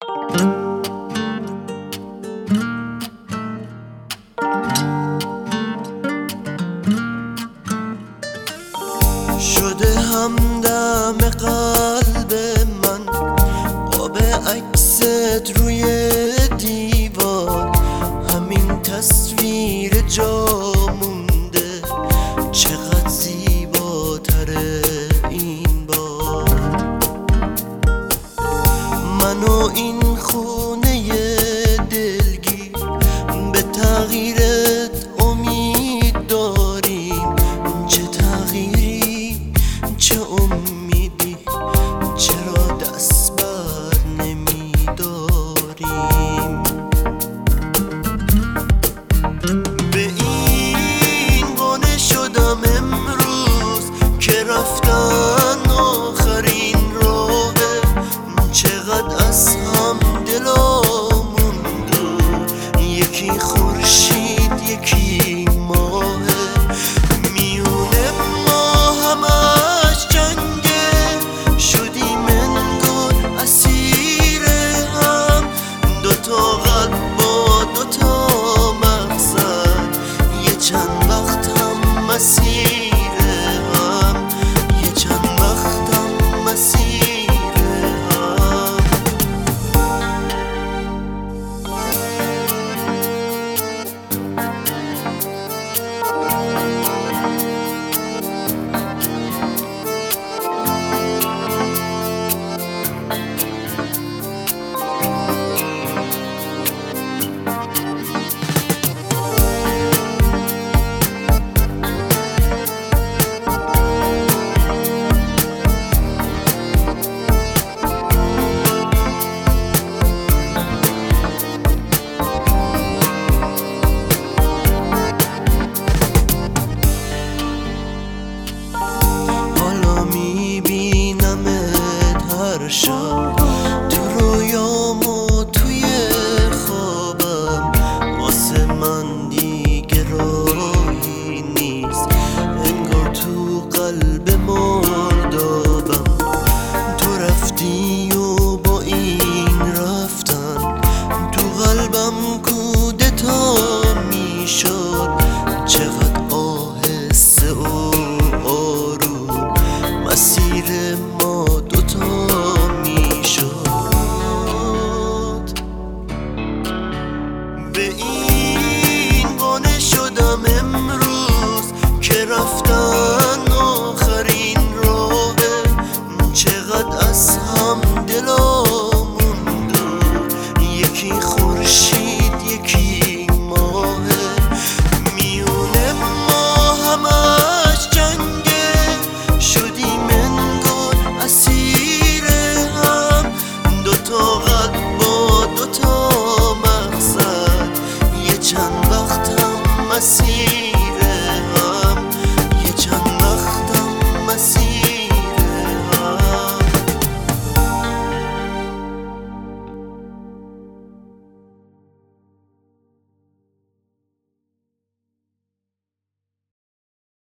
شده همدم قلب من قاب عکست روی دیوار، همین تصویر جا مونده چقدر زیباتره این بار. من و این خونه دلگیر به تغییرت امید داریم، چه تغییری چه امیدی، چرا دست بر نمیداریم. به این قانع شدم امروز که رفتن آخرین راهه، چقدر از هم دلامون دور، یکی خورشید یکی ماهه، میونه ما همش جنگه، شدیم انگار اسیر هم، دوتا قلب با دوتا مقصد، یه چند وقت هم مسیر هم، یه چند وقت هم مسیر هم. حالا میبینمت هر شب